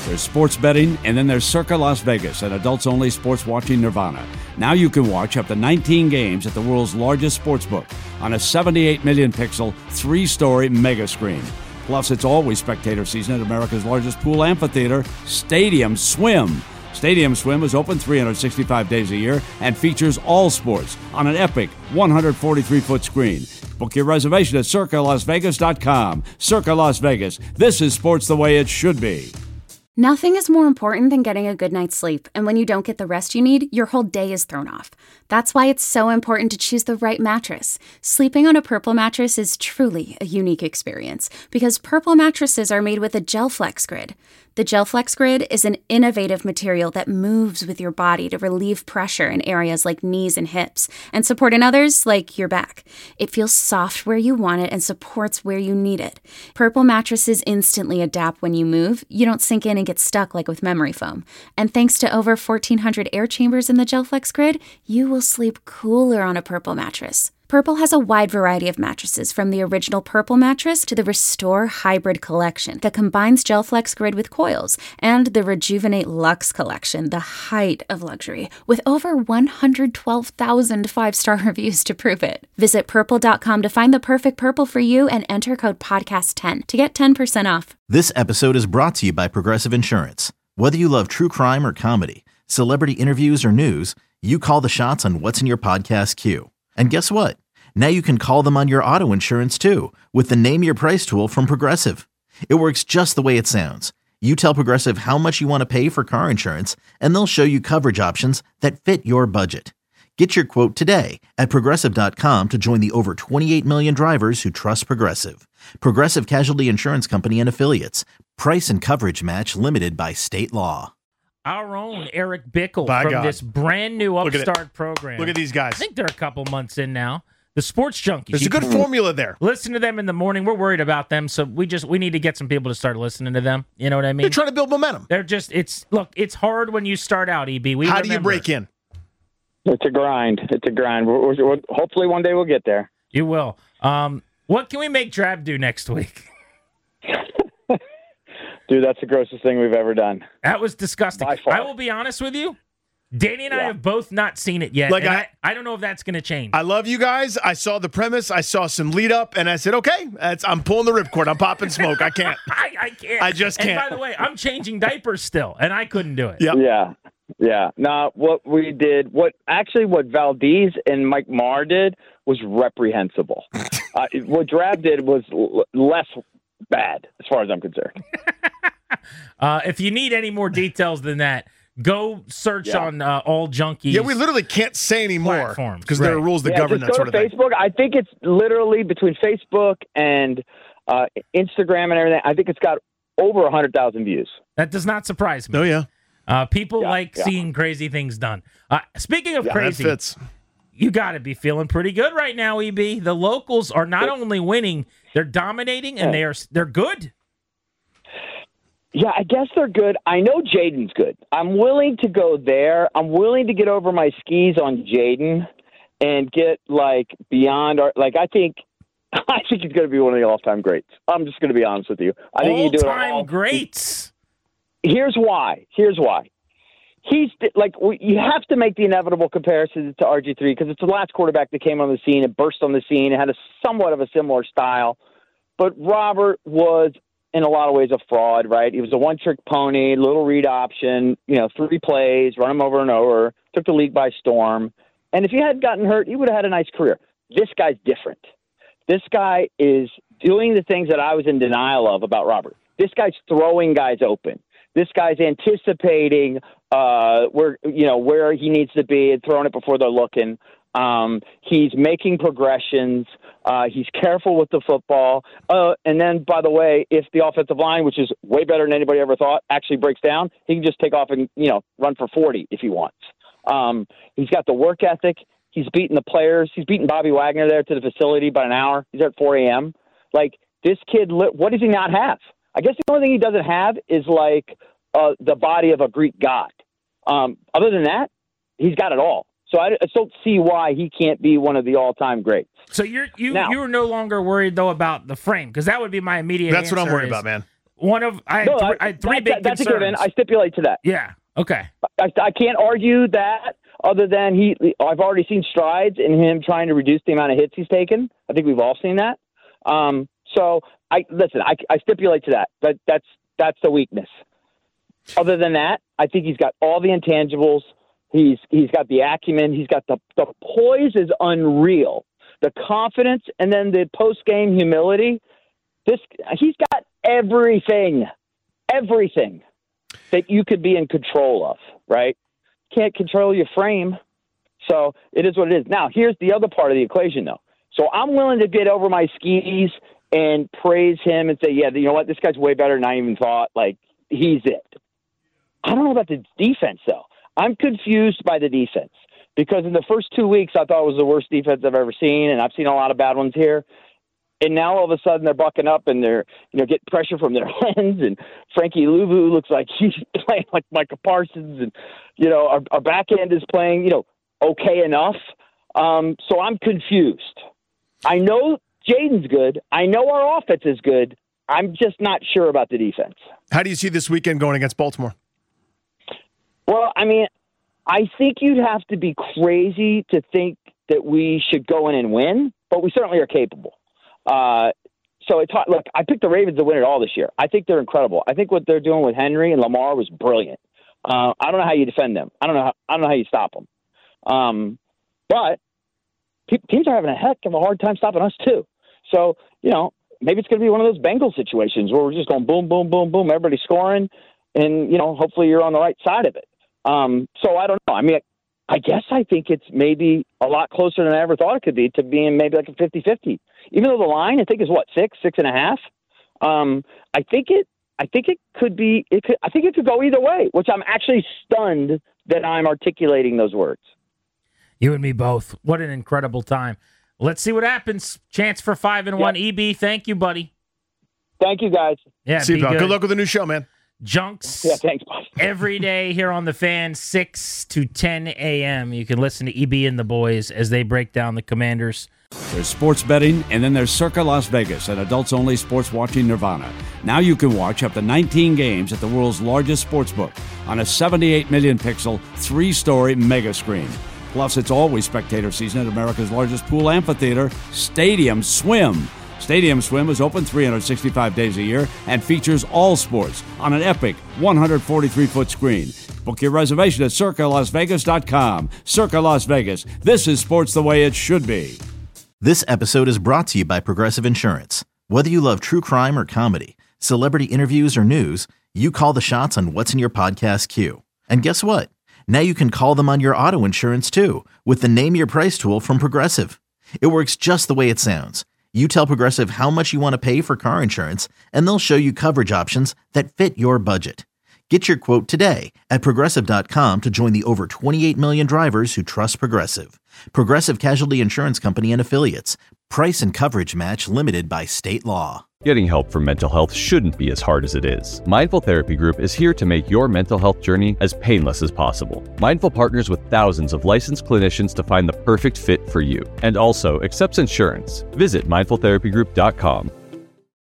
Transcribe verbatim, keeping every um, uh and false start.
There's sports betting, and then there's Circa Las Vegas, an adults-only sports watching nirvana. Now you can watch up to nineteen games at the world's largest sportsbook on a seventy-eight million pixel, three-story mega screen. Plus, it's always spectator season at America's largest pool amphitheater, Stadium Swim. Stadium Swim is open three hundred sixty-five days a year and features all sports on an epic one hundred forty-three foot screen. Book your reservation at circa las vegas dot com. Circa Las Vegas. This is sports the way it should be. Nothing is more important than getting a good night's sleep, and when you don't get the rest you need, your whole day is thrown off. That's why it's so important to choose the right mattress. Sleeping on a Purple mattress is truly a unique experience, because Purple mattresses are made with a GelFlex Grid. The GelFlex Grid is an innovative material that moves with your body to relieve pressure in areas like knees and hips, and support in others like your back. It feels soft where you want it and supports where you need it. Purple mattresses instantly adapt when you move. You don't sink in and get stuck like with memory foam. And thanks to over fourteen hundred air chambers in the GelFlex Grid, you will sleep cooler on a Purple mattress. Purple has a wide variety of mattresses, from the original Purple mattress to the Restore Hybrid collection that combines GelFlex Grid with coils, and the Rejuvenate Luxe collection, the height of luxury, with over one hundred twelve thousand five-star reviews to prove it. Visit purple dot com to find the perfect Purple for you and enter code podcast ten to get ten percent off. This episode is brought to you by Progressive Insurance. Whether you love true crime or comedy, celebrity interviews or news, you call the shots on what's in your podcast queue. And guess what? Now you can call them on your auto insurance too with the Name Your Price tool from Progressive. It works just the way it sounds. You tell Progressive how much you want to pay for car insurance, and they'll show you coverage options that fit your budget. Get your quote today at progressive dot com to join the over twenty-eight million drivers who trust Progressive. Progressive Casualty Insurance Company and Affiliates. Price and coverage match limited by state law. Our own Eric Bickel By from God. this brand new Look at upstart it. program. Look at these guys. I think they're a couple months in now. The Sports Junkies. There's You a good can formula there. Listen to them in the morning. We're worried about them, so we just we need to get some people to start listening to them. You know what I mean? They're trying to build momentum. They're just it's look. It's hard when you start out. E B. We How do you remember. break in? It's a grind. It's a grind. We're, we're, we're, hopefully one day we'll get there. You will. Um, what can we make Drab do next week? Dude, that's the grossest thing we've ever done. That was disgusting. By far. I will be honest with you. Danny and I Yeah. have both not seen it yet. Like and I- I, I don't know if that's going to change. I love you guys. I saw the premise. I saw some lead up, and I said, okay, that's, I'm pulling the ripcord. I'm popping smoke. I can't. I, I can't. I just And can't. by the way, I'm changing diapers still, and I couldn't do it. Yep. Yeah. Yeah. No, what we did, what actually what Valdez and Mike Marr did was reprehensible. uh, what Drab did was l- less bad, as far as I'm concerned. Uh, if you need any more details than that, go search Yeah. on uh, All Junkies. Yeah, we literally can't say anymore Platforms, because there are right. rules that yeah, govern just that go sort to of thing. Facebook. I think it's literally between Facebook and uh, Instagram and everything. I think it's got over one hundred thousand views. That does not surprise me. Oh, yeah. Uh, people Yeah, like yeah. seeing crazy things done. Uh, speaking of Yeah, That crazy, fits. you got to be feeling pretty good right now, E B. The locals are not only winning, they're dominating, and Yeah. they are they're good. Yeah, I guess they're good. I know Jaden's good. I'm willing to go there. I'm willing to get over my skis on Jaden and get like beyond our like I think I think he's going to be one of the all-time greats. I'm just going to be honest with you. I think he do it All-time all. greats. Here's why. Here's why. He's like we, you have to make the inevitable comparison to R G three because it's the last quarterback that came on the scene and burst on the scene and had a somewhat of a similar style. But Robert was in a lot of ways a fraud, right? He was a one-trick pony, little read option, you know, three plays, run him over and over, took the league by storm. And if he hadn't gotten hurt, he would have had a nice career. This guy's different. This guy is doing the things that I was in denial of about Robert. This guy's throwing guys open. This guy's anticipating uh, where you know where he needs to be and throwing it before they're looking. Um, he's making progressions. Uh, he's careful with the football. Uh, and then, by the way, if the offensive line, which is way better than anybody ever thought, actually breaks down, he can just take off and you know run for forty if he wants. Um, he's got the work ethic. He's beating the players. He's beating Bobby Wagner there to the facility by an hour. He's there at four a.m. Like, this kid, what does he not have? I guess the only thing he doesn't have is, like, uh, the body of a Greek god. Um, other than that, he's got it all. So I, I don't see why he can't be one of the all-time greats. So you're you Now- you're no longer worried though about the frame because that would be my immediate. That's what I'm answer worried is, about, man. one of I had, No, th- I- I had three that- big That's concerns. a given. I stipulate to that. Yeah. Okay. I, I can't argue that other than he I've already seen strides in him trying to reduce the amount of hits he's taken. I think we've all seen that. Um, so I listen, I, I stipulate to that. That that's that's the weakness. Other than that, I think he's got all the intangibles. He's he's got the acumen, he's got the the poise is unreal. The confidence and then the post game humility. This he's got everything. Everything that you could be in control of, right? Can't control your frame. So it is what it is. Now, here's the other part of the equation, though. So I'm willing to get over my skis and praise him and say, yeah, you know what? This guy's way better than I even thought. Like, he's it. I don't know about the defense, though. I'm confused by the defense because in the first two weeks, I thought it was the worst defense I've ever seen, and I've seen a lot of bad ones here. And now all of a sudden they're bucking up and they're, you know, getting pressure from their ends. And Frankie Louvu looks like he's playing like Micah Parsons. And, you know, our, our back end is playing, you know, okay enough. Um, so I'm confused. I know Jaden's good. I know our offense is good. I'm just not sure about the defense. How do you see this weekend going against Baltimore? Well, I mean, I think you'd have to be crazy to think that we should go in and win, but we certainly are capable. Uh, so it's hard. Look, I picked the Ravens to win it all this year. I think they're incredible. I think what they're doing with Henry and Lamar was brilliant. Uh, I don't know how you defend them. I don't know. How, I don't know how you stop them. Um, but pe- teams are having a heck of a hard time stopping us too. So you know, maybe it's going to be one of those Bengals situations where we're just going boom, boom, boom, boom, everybody scoring, and you know, hopefully you're on the right side of it. Um, so I don't know. I mean, I guess I think it's maybe a lot closer than I ever thought it could be to being maybe like a fifty-fifty. Even though the line, I think, is what, six, six and a half. Um, I think it. I think it could be. It could. I think it could go either way. Which I'm actually stunned that I'm articulating those words. You and me both. What an incredible time. Let's see what happens. Chance for five and one. Yep. E B, thank you, buddy. Thank you, guys. Yeah, See you, be pal. good. Good luck with the new show, man. Junks. Yeah, thanks, boss. Every day here on The Fan, six to ten a.m. You can listen to E B and the boys as they break down the Commanders. There's sports betting, and then there's Circa Las Vegas, an adults-only sports watching nirvana. Now you can watch up to nineteen games at the world's largest sports book on a seventy-eight million pixel, three-story mega screen. Plus, it's always spectator season at America's largest pool amphitheater, Stadium Swim. Stadium Swim is open three hundred sixty-five days a year and features all sports on an epic one hundred forty-three foot screen. Book your reservation at circa las vegas dot com. Circa Las Vegas. This is sports the way it should be. This episode is brought to you by Progressive Insurance. Whether you love true crime or comedy, celebrity interviews or news, you call the shots on what's in your podcast queue. And guess what? Now you can call them on your auto insurance too with the Name Your Price tool from Progressive. It works just the way it sounds. You tell Progressive how much you want to pay for car insurance, and they'll show you coverage options that fit your budget. Get your quote today at Progressive dot com to join the over twenty-eight million drivers who trust Progressive. Progressive Casualty Insurance Company and Affiliates. Price and coverage match limited by state law. Getting help for mental health shouldn't be as hard as it is. Mindful Therapy Group is here to make your mental health journey as painless as possible. Mindful partners with thousands of licensed clinicians to find the perfect fit for you and also accepts insurance. Visit mindful therapy group dot com.